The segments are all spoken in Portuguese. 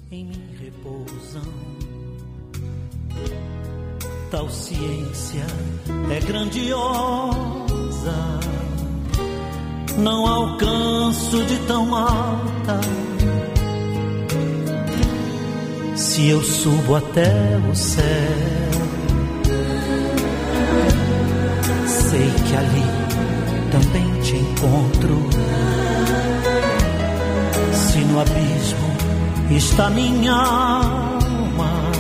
em mim repousam. Tal ciência é grandiosa, não alcanço de tão alta. Se eu subo até o céu, sei que ali também te encontro. Se no abismo está minha alma,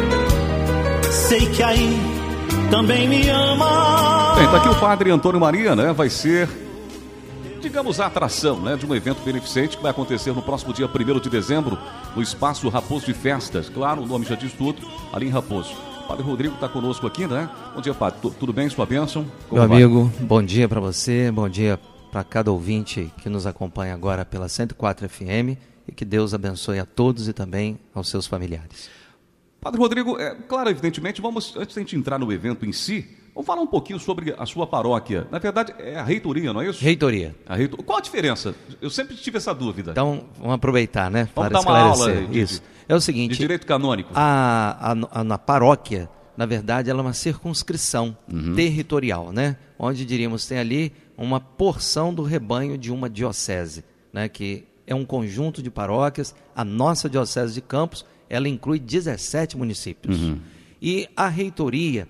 sei que aí também me ama. Bem, tá aqui o Padre Antônio Maria, né? Vai ser, digamos, a atração, né, de um evento beneficente que vai acontecer no próximo dia 1º de dezembro, no Espaço Raposo de Festas. Claro, o nome já diz tudo, ali em Raposo. O Padre Rodrigo está conosco aqui, né? Bom dia, Padre. Tudo bem? Sua bênção? Meu amigo, bom dia para você, bom dia para cada ouvinte que nos acompanha agora pela 104 FM e que Deus abençoe a todos e também aos seus familiares. Padre Rodrigo, claro, evidentemente, vamos, antes de a gente entrar no evento em si, vamos falar um pouquinho sobre a sua paróquia. Na verdade, é a reitoria, não é isso? Reitoria. Qual a diferença? Eu sempre tive essa dúvida. Então, vamos aproveitar, né? Vamos para dar uma esclarecer. aula Isso. É o seguinte... De direito canônico. Na paróquia, na verdade, ela é uma circunscrição territorial, né? Onde, diríamos, tem ali uma porção do rebanho de uma diocese, né? Que é um conjunto de paróquias. A nossa diocese de Campos, ela inclui 17 municípios. E a reitoria,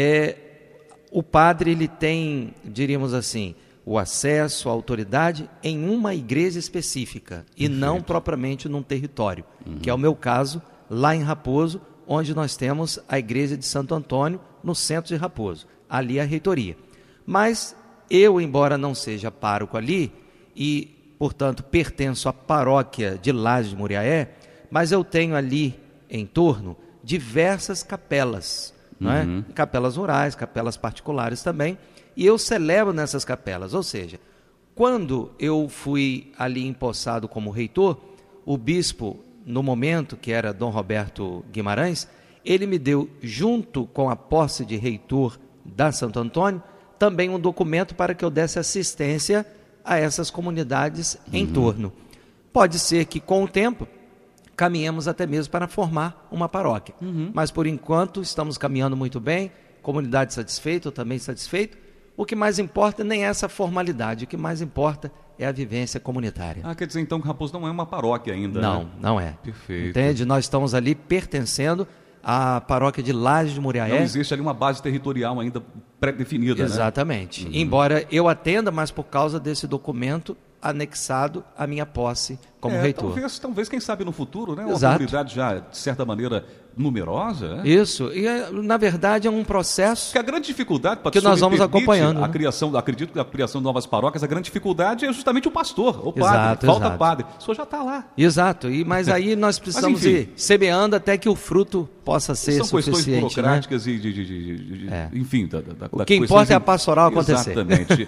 o padre ele tem, diríamos assim, o acesso, a autoridade em uma igreja específica e não propriamente num território, que é o meu caso, lá em Raposo, onde nós temos a igreja de Santo Antônio, no centro de Raposo. Ali é a reitoria. Mas eu, embora não seja pároco ali e, portanto, pertenço à paróquia de Laje de Muriaé, mas eu tenho ali em torno diversas capelas, não é? Capelas rurais, capelas particulares também, e eu celebro nessas capelas. Ou seja, quando eu fui ali empossado como reitor, o bispo, no momento, que era Dom Roberto Guimarães, ele me deu, junto com a posse de reitor da Santo Antônio, também um documento para que eu desse assistência a essas comunidades em torno. Pode ser que, com o tempo, caminhamos até mesmo para formar uma paróquia. Mas, por enquanto, estamos caminhando muito bem, comunidade satisfeita, eu também satisfeito. O que mais importa nem é essa formalidade, o que mais importa é a vivência comunitária. Quer dizer, então, que Raposo não é uma paróquia ainda, Não, né? não é. Perfeito. Entende? Nós estamos ali pertencendo à paróquia de Laje de Muriaé. Não existe ali uma base territorial ainda pré-definida, Exatamente. Embora eu atenda, mas por causa desse documento anexado à minha posse como reitor. Talvez, quem sabe no futuro, né? Uma Exato. comunidade já, de certa maneira, numerosa. Né? Isso, e na verdade é um processo Porque a grande dificuldade, que nós vamos acompanhando. Acredito que a criação de novas paróquias, a grande dificuldade é justamente o pastor, o padre. Exato, Falta exato. padre. O senhor já está lá. Exato, mas aí nós precisamos ir semeando até que o fruto possa ser São questões suficiente. burocráticas, Né? enfim, O que importa é a pastoral acontecer. Exatamente.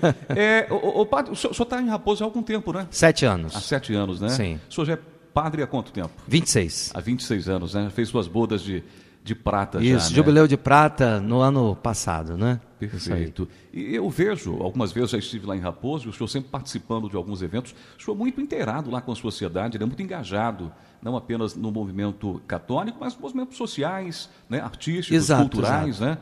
O padre, o senhor está em Raposo há algum tempo, né? 7 anos. Há 7 anos, né? Sim. O senhor já é padre há quanto tempo? 26. Há 26 anos, né? Fez suas bodas de prata. Isso, já, jubileu de prata no ano passado, né? Perfeito. E eu vejo, algumas vezes já estive lá em Raposo, o senhor sempre participando de alguns eventos, o senhor muito inteirado lá com a sociedade, ele é muito engajado, não apenas no movimento católico, mas nos movimentos sociais, né, artísticos, culturais. Né?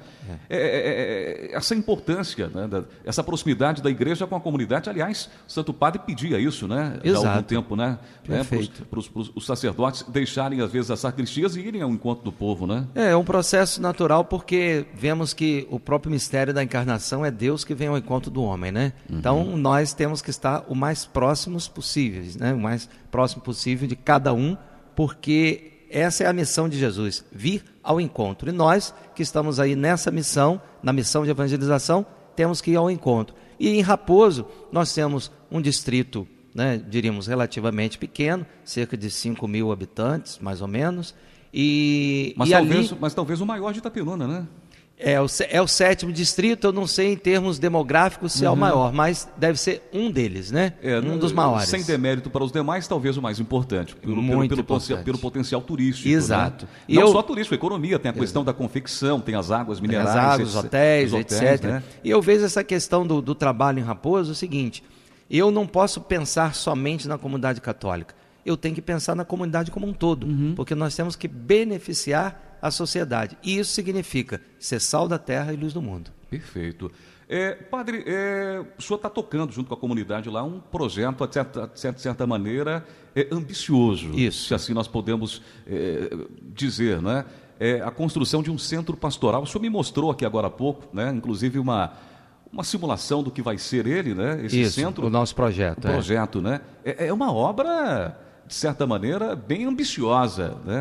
Essa importância, né, essa proximidade da igreja com a comunidade. Aliás, o Santo Padre pedia isso, né, já há algum tempo, né, para os sacerdotes deixarem, às vezes, as sacristias e irem ao encontro do povo. Né? É um processo natural, porque vemos que o próprio mistério da encarnação é Deus que vem ao encontro do homem, né? Então, nós temos que estar o mais próximos possíveis, né? O mais próximo possível de cada um, porque essa é a missão de Jesus, vir ao encontro. E nós, que estamos aí nessa missão, na missão de evangelização, temos que ir ao encontro. E em Raposo, nós temos um distrito, né, diríamos, relativamente pequeno, cerca de 5.000 habitantes, mais ou menos. Mas talvez o maior de Itapiruna, né? É o 7º distrito, eu não sei em termos demográficos se é o maior, mas deve ser um deles, né? Um dos maiores. Sem demérito para os demais, talvez o mais importante, pelo potencial turístico. Exato. Né? Não só turístico, economia, tem a questão da confecção, tem as águas minerais. Tem as águas, hotéis, etc. Né? E eu vejo essa questão do trabalho em Raposo, o seguinte, eu não posso pensar somente na comunidade católica. eu tenho que pensar na comunidade como um todo, porque nós temos que beneficiar a sociedade. E isso significa ser sal da terra e luz do mundo. Perfeito. Padre, o senhor está tocando junto com a comunidade lá um projeto, de certa maneira, ambicioso. Isso. Se assim nós podemos dizer, né? A construção de um centro pastoral. O senhor me mostrou aqui agora há pouco, né? Inclusive uma simulação do que vai ser ele, né? Esse Isso, centro. o nosso projeto. O projeto, né? É uma obra, de certa maneira, bem ambiciosa, né?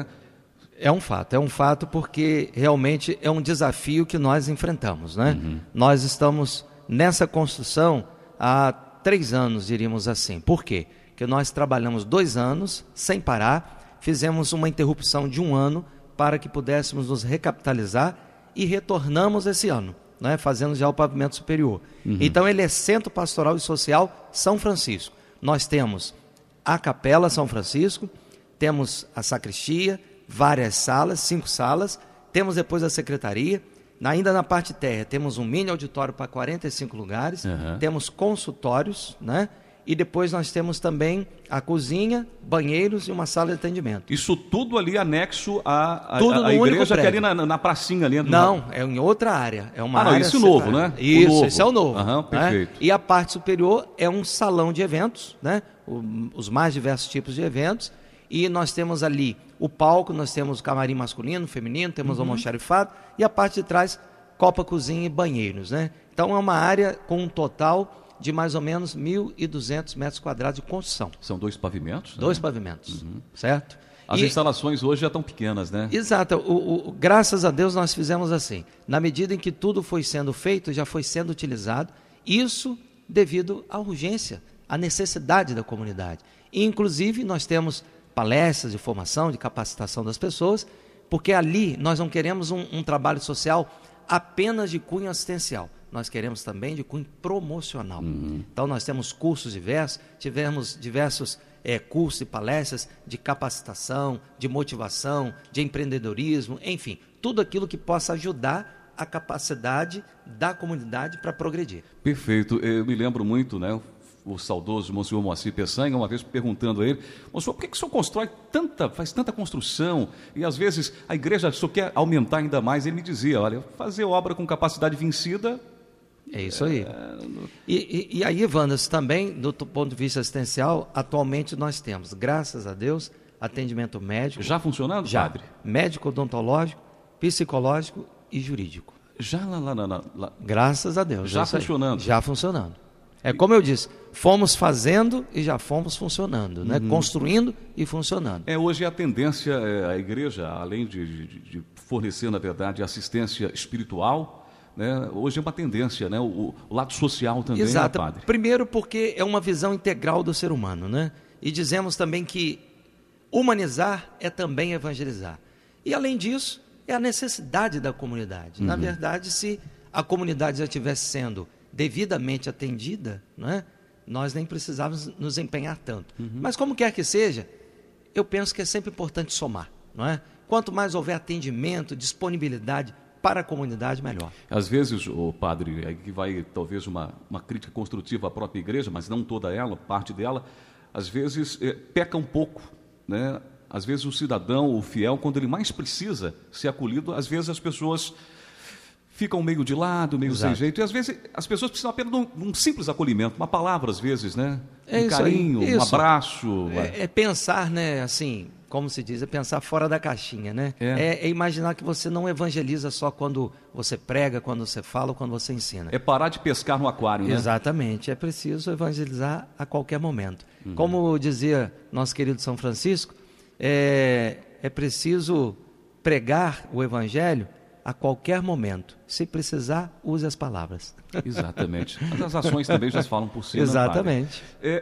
É um fato porque realmente é um desafio que nós enfrentamos, né? Nós estamos nessa construção há 3 anos, diríamos assim. Por quê? Porque nós trabalhamos 2 anos sem parar, fizemos uma interrupção de 1 ano para que pudéssemos nos recapitalizar e retornamos esse ano, né? Fazendo já o pavimento superior. Então ele é Centro Pastoral e Social São Francisco. Nós temos a Capela São Francisco, temos a sacristia, várias salas, 5 salas, temos depois a secretaria, ainda na parte térrea temos um mini auditório para 45 lugares, temos consultórios, né? E depois nós temos também a cozinha, banheiros e uma sala de atendimento. Isso tudo ali anexo à igreja, que é ali na pracinha ali. Não, é em outra área. É uma área isso novo, né? Isso, esse é o novo. Perfeito. Né? E a parte superior é um salão de eventos, né? Os mais diversos tipos de eventos. E nós temos ali o palco, nós temos o camarim masculino, feminino, temos o almoxarifado, e a parte de trás, copa, cozinha e banheiros, né? Então é uma área com um total de mais ou menos 1.200 metros quadrados de construção. São 2 pavimentos? Né? 2 pavimentos, certo? As instalações hoje já estão pequenas, né? Exato. Graças a Deus nós fizemos assim. Na medida em que tudo foi sendo feito, já foi sendo utilizado, isso devido à urgência, à necessidade da comunidade. E, inclusive, nós temos palestras de formação, de capacitação das pessoas, porque ali nós não queremos um trabalho social apenas de cunho assistencial. Nós queremos também de cunho promocional. Então, nós temos cursos diversos, tivemos diversos cursos e palestras de capacitação, de motivação, de empreendedorismo, enfim, tudo aquilo que possa ajudar a capacidade da comunidade para progredir. Perfeito. Eu me lembro muito, né? O saudoso Monsenhor Moacir Peçanha, uma vez perguntando a ele: Monsenhor, por que o senhor faz tanta construção, e às vezes a igreja só quer aumentar ainda mais? Ele me dizia: olha, fazer obra com capacidade vencida... É isso aí. E aí, Wander, também, do ponto de vista assistencial, atualmente nós temos, graças a Deus, atendimento médico. Já funcionando, já, padre? Médico, odontológico, psicológico e jurídico. Já lá. Graças a Deus. Já funcionando? Já funcionando. É como eu disse, fomos fazendo e já fomos funcionando, né? Construindo e funcionando. Hoje a tendência, a igreja, além de fornecer, na verdade, assistência espiritual, né? Hoje é uma tendência, né? O lado social também. Exato. Né, padre? Primeiro porque é uma visão integral do ser humano, né? E dizemos também que humanizar é também evangelizar. E além disso, é a necessidade da comunidade. Na verdade, se a comunidade já estivesse sendo devidamente atendida, né, nós nem precisávamos nos empenhar tanto. Mas como quer que seja, eu penso que é sempre importante somar, não é? Quanto mais houver atendimento, disponibilidade para a comunidade, melhor. Às vezes, o padre, aí que vai talvez uma crítica construtiva à própria igreja, mas não toda ela, parte dela, às vezes peca um pouco, né? Às vezes o cidadão, o fiel, quando ele mais precisa ser acolhido, às vezes as pessoas ficam meio de lado, meio sem jeito, e às vezes as pessoas precisam apenas de um simples acolhimento, uma palavra às vezes, né? Um carinho, um abraço. É pensar, né, assim, como se diz, é pensar fora da caixinha, né? É imaginar que você não evangeliza só quando você prega, quando você fala ou quando você ensina. É parar de pescar no aquário, né? Exatamente, é preciso evangelizar a qualquer momento. Como dizia nosso querido São Francisco, é preciso pregar o evangelho a qualquer momento. Se precisar, use as palavras. Exatamente. Mas as ações também já falam por si. Exatamente.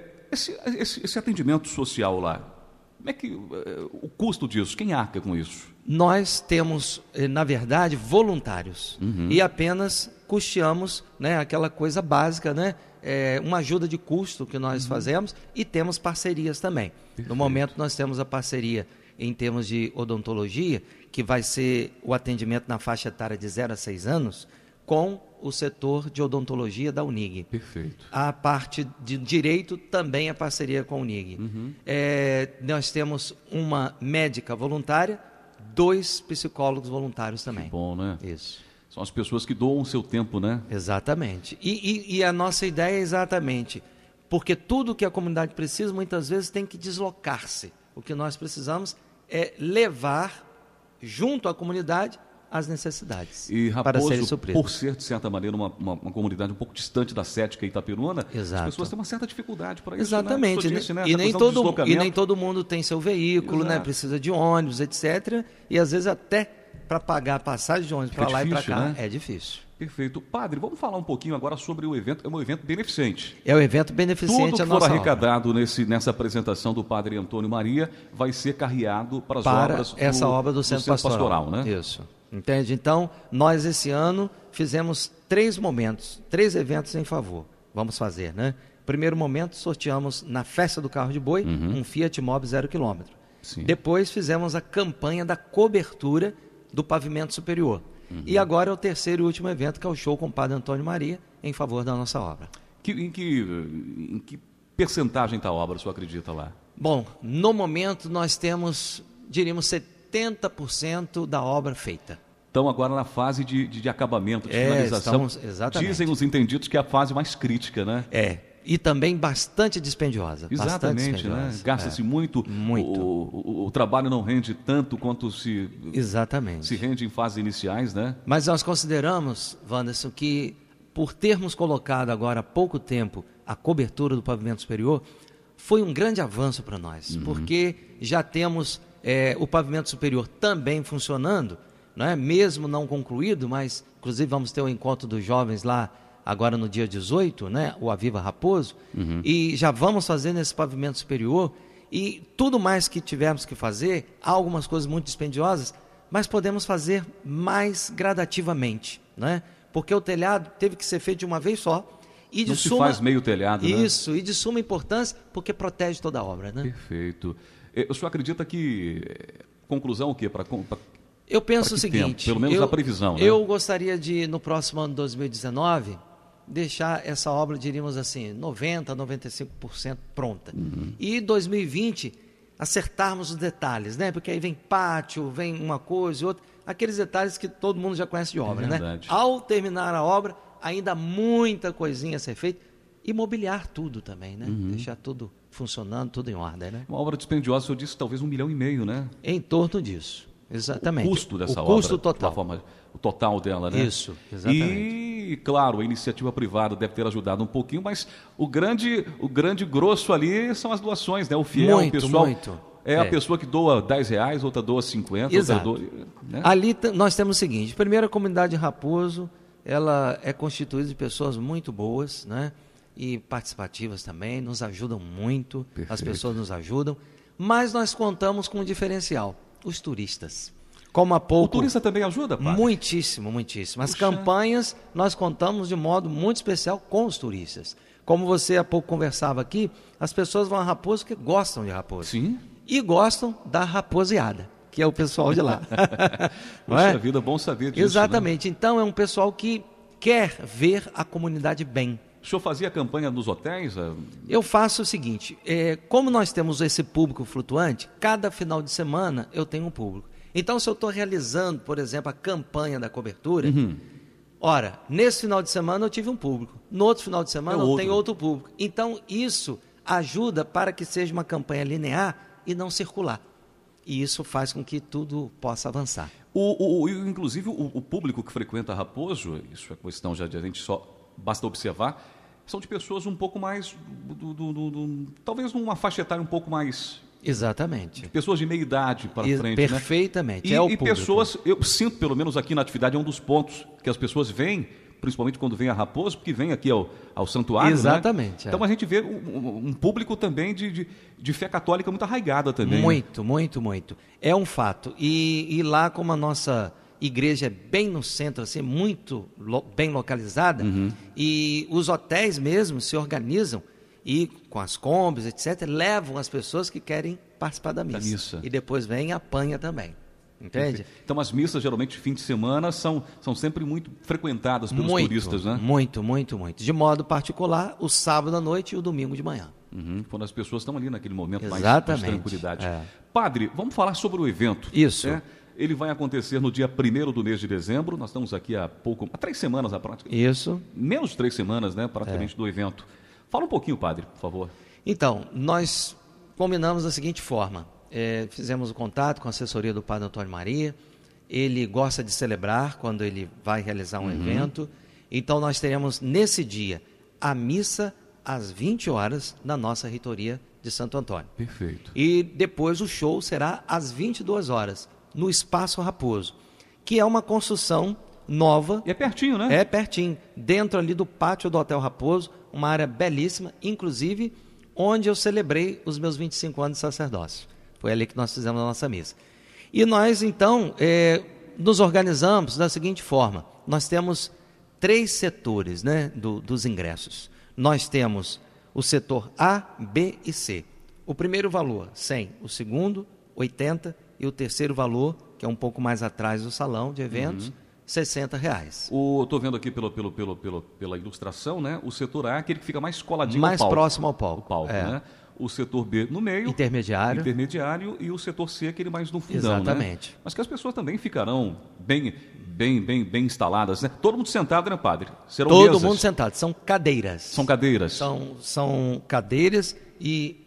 Esse atendimento social lá, como é que o custo disso? Quem arca com isso? Nós temos, na verdade, voluntários e apenas custeamos, né, aquela coisa básica, né, uma ajuda de custo que nós fazemos, e temos parcerias também. Perfeito. No momento nós temos a parceria em termos de odontologia, que vai ser o atendimento na faixa etária de 0 a 6 anos, com o setor de odontologia da Unig. Perfeito. A parte de direito também é parceria com a Unig. Nós temos uma médica voluntária, 2 psicólogos voluntários também. Que bom, né? Isso. São as pessoas que doam o seu tempo, né? Exatamente. E a nossa ideia é exatamente, porque tudo que a comunidade precisa, muitas vezes tem que deslocar-se. O que nós precisamos é levar junto à comunidade as necessidades E para serem Raposo, supridas. por ser, de certa maneira, uma comunidade um pouco distante da Sética e Itaperuna, Exato. as pessoas têm uma certa dificuldade para isso. Exatamente. Né? Disse, né? E Essa nem questão do todo deslocamento. mundo tem seu veículo, né? Exato. Precisa de ônibus, etc. E às vezes até para pagar a passagem de ônibus para lá e para difícil, cá né? é difícil. Perfeito. Padre, vamos falar um pouquinho agora sobre o evento. É um evento beneficente. É o evento beneficente Tudo que a for nossa obra. arrecadado nessa apresentação do Padre Antônio Maria vai ser carreado para as obras essa obra do Centro Pastoral, né? Isso. Entende? Então, nós esse ano fizemos 3 eventos em favor. Vamos fazer, né? Primeiro momento, sorteamos na Festa do Carro de Boi um Fiat Mobi 0 km. Sim. Depois fizemos a campanha da cobertura do pavimento superior. E agora é o terceiro e último evento, que é o show com o Padre Antônio Maria, em favor da nossa obra. Em que percentagem está a obra, o senhor acredita lá? Bom, no momento nós temos, diríamos, 70% da obra feita. Estão agora na fase de acabamento, de finalização. Exatamente. Dizem os entendidos que é a fase mais crítica, né? E também bastante dispendiosa. Exatamente, né? Gasta-se muito. O trabalho não rende tanto quanto se rende em fases iniciais, né? Mas nós consideramos, Wanderson, que por termos colocado agora há pouco tempo a cobertura do pavimento superior, foi um grande avanço para nós, porque já temos o pavimento superior também funcionando, né? Mesmo não concluído, mas inclusive vamos ter o encontro dos jovens lá agora no dia 18, né, o Aviva Raposo, e já vamos fazer nesse pavimento superior, e tudo mais que tivermos que fazer, há algumas coisas muito dispendiosas, mas podemos fazer mais gradativamente, né? Porque o telhado teve que ser feito de uma vez só, e não se faz meio telhado, né? Isso, e de suma importância, porque protege toda a obra, né? Perfeito. O senhor acredita que, conclusão o quê? Eu penso o seguinte, pelo menos a previsão, né? Eu gostaria de, no próximo ano de 2019, deixar essa obra, diríamos assim, 90%, 95% pronta. E 2020, acertarmos os detalhes, né? Porque aí vem pátio, vem uma coisa e outra, aqueles detalhes que todo mundo já conhece de obra, né? Ao terminar a obra, ainda há muita coisinha a ser feita, e mobiliar tudo também, né? Deixar tudo funcionando, tudo em ordem, né? Uma obra dispendiosa, o senhor disse, talvez 1,5 milhão, né? Em torno disso. Exatamente. O custo dessa obra. O custo total. O total dela, né? Isso, exatamente. E, claro, a iniciativa privada deve ter ajudado um pouquinho, mas o grande grosso ali são as doações, né? O fiel, o pessoal. A pessoa que doa R$10, outra doa 50, exato. outra doa... Né? Ali nós temos o seguinte, primeiro a comunidade Raposo, ela é constituída de pessoas muito boas, né? E participativas também, nos ajudam muito, perfeito. As pessoas nos ajudam, mas nós contamos com um diferencial. Os turistas. Como há pouco... O turista também ajuda, padre? Muitíssimo, muitíssimo. As campanhas, nós contamos de modo muito especial com os turistas. Como você há pouco conversava aqui, as pessoas vão a Raposo porque gostam de Raposo. Sim. E gostam da raposeada, que é o pessoal de lá. Poxa vida, bom saber disso. Exatamente. Né? Então, é um pessoal que quer ver a comunidade bem. O senhor fazia campanha nos hotéis? Eu faço o seguinte, como nós temos esse público flutuante, cada final de semana eu tenho um público. Então, se eu estou realizando, por exemplo, a campanha da cobertura, ora, nesse final de semana eu tive um público, no outro final de semana eu tenho outro público. Então, isso ajuda para que seja uma campanha linear e não circular. E isso faz com que tudo possa avançar. Inclusive, o público que frequenta Raposo, isso é questão já de a gente só... Basta observar, são de pessoas um pouco mais, talvez numa faixa etária um pouco mais... Exatamente. Pessoas de meia idade para frente, perfeitamente, né? é o público. Pessoas, eu sinto, pelo menos aqui na atividade, é um dos pontos que as pessoas vêm, principalmente quando vem a Raposo, porque vem aqui ao santuário, exatamente. Né? Então a gente vê um público também de fé católica muito arraigada também. Muito, né? muito. É um fato. E lá, como a nossa... igreja é bem no centro, assim, muito bem localizada, e os hotéis mesmo se organizam e com as combis, etc., levam as pessoas que querem participar da missa. E depois vem e apanha também. Entende? Então as missas, geralmente, fim de semana, são sempre muito frequentadas pelos turistas, né? Muito. De modo particular, o sábado à noite e o domingo de manhã. Quando as pessoas estão ali naquele momento mais tranquilidade. Padre, vamos falar sobre o evento. Isso. Né? Ele vai acontecer no dia 1º do mês de dezembro. Nós estamos aqui há 3 semanas, a prática. Isso. Menos de 3 semanas, né, praticamente, do evento. Fala um pouquinho, padre, por favor. Então, nós combinamos da seguinte forma. Fizemos o contato com a assessoria do Padre Antônio Maria. Ele gosta de celebrar quando ele vai realizar um evento. Então, nós teremos nesse dia a missa às 20 horas na nossa reitoria de Santo Antônio. Perfeito. E depois o show será às 22 horas, no Espaço Raposo, que é uma construção nova. E é pertinho, né? É pertinho, dentro ali do pátio do Hotel Raposo, uma área belíssima, inclusive onde eu celebrei os meus 25 anos de sacerdócio. Foi ali que nós fizemos a nossa missa. E nós, então, nos organizamos da seguinte forma. Nós temos 3 setores, né, dos ingressos. Nós temos o setor A, B e C. O primeiro valor, 100. O segundo, 80. E o terceiro valor, que é um pouco mais atrás do salão de eventos, R$60. Estou vendo aqui pela ilustração, né? O setor A é aquele que fica mais coladinho mais ao palco. Próximo ao palco. Né? O setor B no meio. Intermediário. E o setor C aquele mais no fundão. Exatamente. Né? Mas que as pessoas também ficarão bem instaladas, né? Todo mundo sentado, né, padre? Serão Todo mesas. mundo sentado. São cadeiras. São cadeiras. São cadeiras e,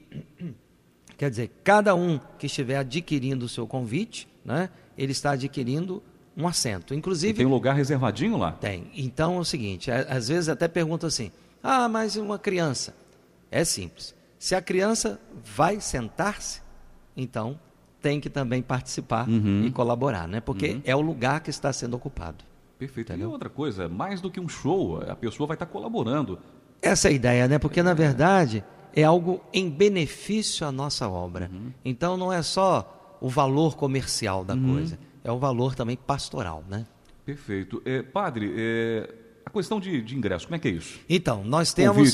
quer dizer, cada um que estiver adquirindo o seu convite, né, ele está adquirindo um assento. Inclusive, e tem um lugar reservadinho lá? Tem. Então é o seguinte, às vezes até perguntam assim, mas uma criança? É simples. Se a criança vai sentar-se, então tem que também participar e colaborar, né? Porque é o lugar que está sendo ocupado. Perfeito. Entendeu? E outra coisa, mais do que um show, a pessoa vai estar colaborando. Essa é a ideia, né? Porque, na verdade, é algo em benefício à nossa obra. Então, não é só o valor comercial da coisa, é o valor também pastoral, né? Perfeito. Padre, a questão de ingresso, como é que é isso? Então, nós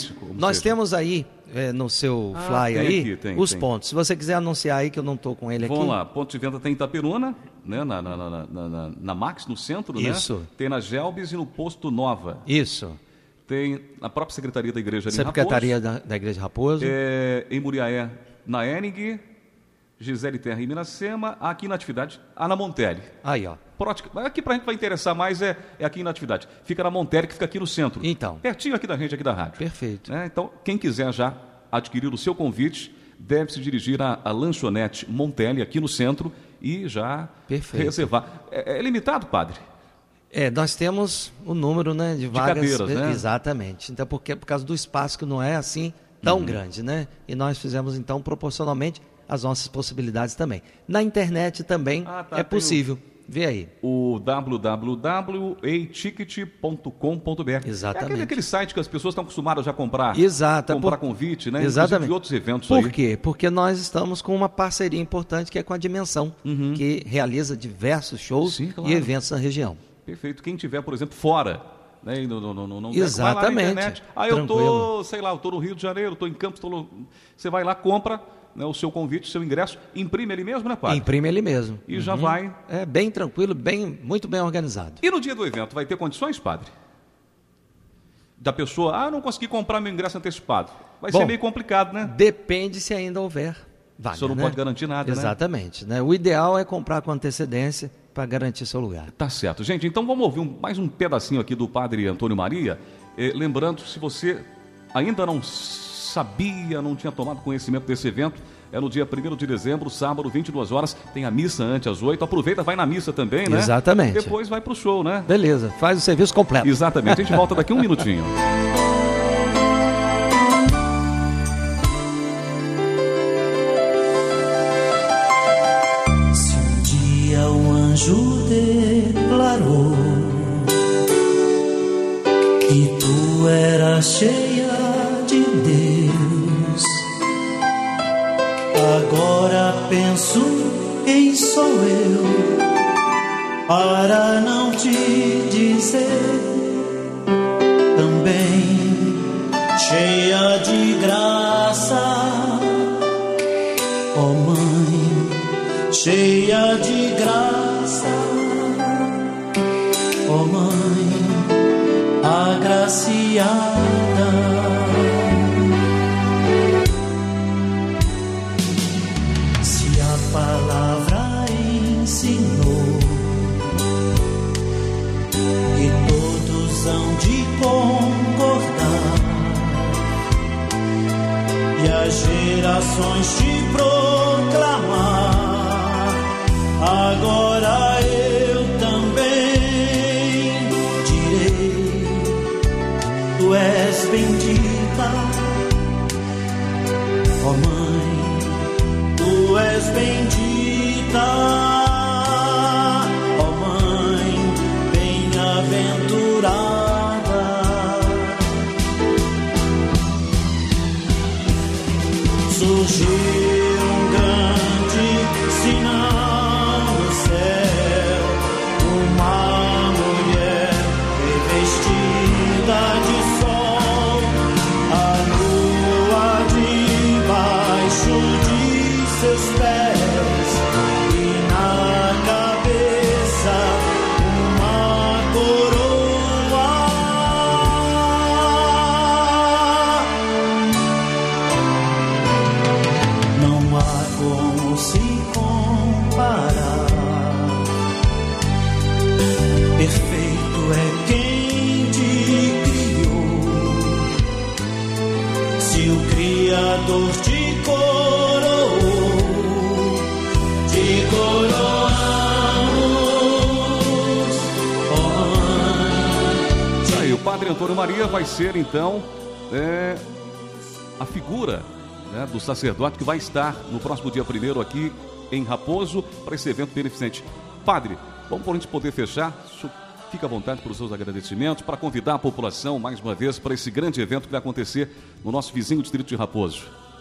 temos aí no seu fly aí os pontos. Se você quiser anunciar aí, que eu não estou com ele aqui. Vamos lá, ponto de venda tem em Itaperuna, né, na Max, no centro, isso, né? Tem na Gelbis e no Posto Nova. Isso. Tem na própria Secretaria da Igreja ali em Raposo. Secretaria da Igreja Raposo. Em Muriaé, na Enig, Gisele Terra em Miracema, aqui na Atividade, na Montelli. Aí, ó. Aqui pra gente vai interessar mais é aqui na Atividade. Fica na Montelli, que fica aqui no centro. Então. Pertinho aqui da gente, aqui da rádio. Perfeito. Então, quem quiser já adquirir o seu convite, deve se dirigir à lanchonete Montelli, aqui no centro, e já reservar. É limitado, padre? Nós temos o número, né, de vagas. Cadeiras, né? Exatamente. Então, por causa do espaço que não é assim tão grande, né? E nós fizemos, então, proporcionalmente as nossas possibilidades também. Na internet também é possível. Vê aí. O www.eiticket.com.br. Exatamente. Aquele site que as pessoas estão acostumadas já a comprar. Exato. Comprar convite, né? Exatamente. De outros eventos Por quê? Porque nós estamos com uma parceria importante que é com a Dimensão, que realiza diversos shows e eventos na região. Perfeito. Quem tiver, por exemplo, fora, né? Não exatamente. Vai lá na internet. Eu tô no Rio de Janeiro, estou em Campos, você vai lá, compra, né, o seu convite, o seu ingresso, imprime ele mesmo, né, padre? Imprime ele mesmo. E já vai. É bem tranquilo, muito bem organizado. E no dia do evento, vai ter condições, padre? Da pessoa, não consegui comprar meu ingresso antecipado. Vai ser meio complicado, né? Depende se ainda houver vaga. O senhor não pode garantir nada, Exatamente, né? O ideal é comprar com antecedência para garantir seu lugar. Tá certo. Gente, então vamos ouvir mais um pedacinho aqui do padre Antônio Maria. Lembrando, se você ainda não sabia, não tinha tomado conhecimento desse evento, é no dia 1º de dezembro, sábado, 22 horas, tem a missa antes às 8. Aproveita, vai na missa também, né? Exatamente. Depois vai pro show, né? Beleza, faz o serviço completo. Exatamente. A gente volta daqui um minutinho. Se um dia um anjo declarou que tu eras cheia de Deus, agora penso quem sou eu para não te dizer também cheia de graça, ó Mãe, cheia de graça, ó Mãe agraciada. Se a palavra ensinou e todos hão de concordar, e as gerações te proclamar, agora eu também direi: tu és bendita, ó Mãe, tu és bendita, ó Mãe, bem-aventurada. Surgiu um grande sinal no céu, uma mulher revestida de sol, a lua debaixo de seus pés, e na cabeça uma coroa. Não há como se comparar, perfeito é quem te criou. Se o Criador te coroou, te coroamos, ó Mãe. Aí, o Padre Antônio Maria vai ser, então, a figura, né, do sacerdote que vai estar no próximo dia 1º aqui em Raposo para esse evento beneficente. Padre, vamos para a gente poder fechar. Fica à vontade para os seus agradecimentos, para convidar a população mais uma vez para esse grande evento que vai acontecer no nosso vizinho distrito de Raposo.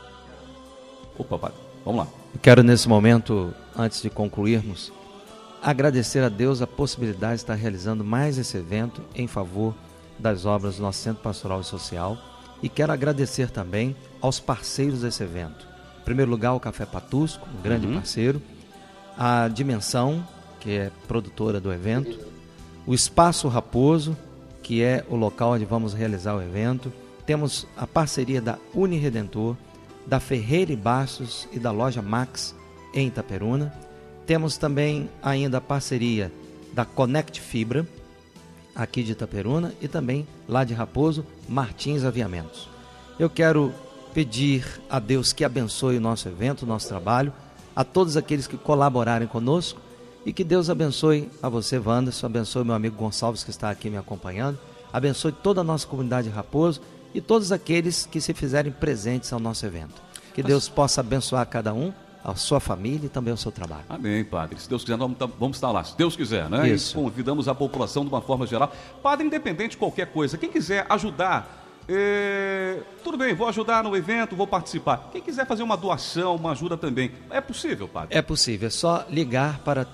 Opa, Padre, vamos lá. Eu quero nesse momento, antes de concluirmos, agradecer a Deus a possibilidade de estar realizando mais esse evento em favor das obras do nosso Centro Pastoral e Social, e quero agradecer também aos parceiros desse evento. Em primeiro lugar, o Café Patusco, um grande parceiro, a Dimensão, que é produtora do evento, o Espaço Raposo, que é o local onde vamos realizar o evento. Temos a parceria da Uniredentor, da Ferreira e Bastos e da Loja Max em Itaperuna. Temos também ainda a parceria da Connect Fibra, aqui de Itaperuna, e também lá de Raposo, Martins Aviamentos. Eu quero pedir a Deus que abençoe o nosso evento, o nosso trabalho, a todos aqueles que colaborarem conosco, e que Deus abençoe a você, Wanderson, abençoe o meu amigo Gonçalves, que está aqui me acompanhando, abençoe toda a nossa comunidade de Raposo e todos aqueles que se fizerem presentes ao nosso evento. Que Deus possa abençoar cada um, a sua família e também o seu trabalho. Amém, Padre. Se Deus quiser, nós vamos estar lá. Se Deus quiser, né? Isso. E convidamos a população de uma forma geral. Padre, independente de qualquer coisa, quem quiser ajudar, tudo bem, vou ajudar no evento, vou participar. Quem quiser fazer uma doação, uma ajuda também, é possível, Padre? É possível, é só ligar para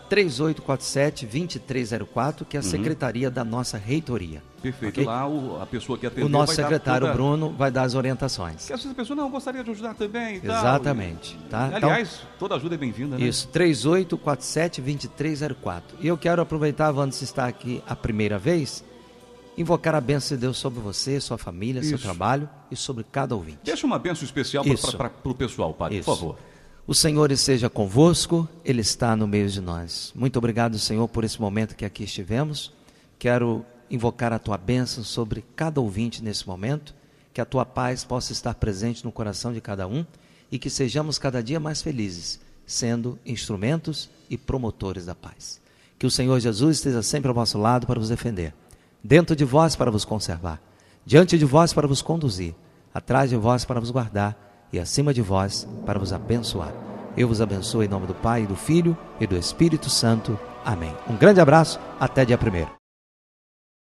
3847-2304, que é a secretaria da nossa reitoria. Perfeito, okay? Lá a pessoa que atendeu o nosso vai secretário dar toda... Bruno vai dar as orientações. Porque às vezes a pessoa não gostaria de ajudar também e Exatamente. Tal. Tá? Aliás, toda ajuda é bem-vinda, né? Isso, 3847-2304. E eu quero aproveitar, antes de estar aqui a primeira vez, invocar a bênção de Deus sobre você, sua família, seu trabalho e sobre cada ouvinte. Deixa uma bênção especial para o pessoal, Padre, por favor. O Senhor esteja convosco, Ele está no meio de nós. Muito obrigado, Senhor, por esse momento que aqui estivemos. Quero invocar a Tua bênção sobre cada ouvinte nesse momento, que a Tua paz possa estar presente no coração de cada um e que sejamos cada dia mais felizes, sendo instrumentos e promotores da paz. Que o Senhor Jesus esteja sempre ao vosso lado para vos defender, dentro de vós para vos conservar, diante de vós para vos conduzir, atrás de vós para vos guardar e acima de vós para vos abençoar. Eu vos abençoo em nome do Pai, do Filho e do Espírito Santo. Amém. Um grande abraço, até dia 1º.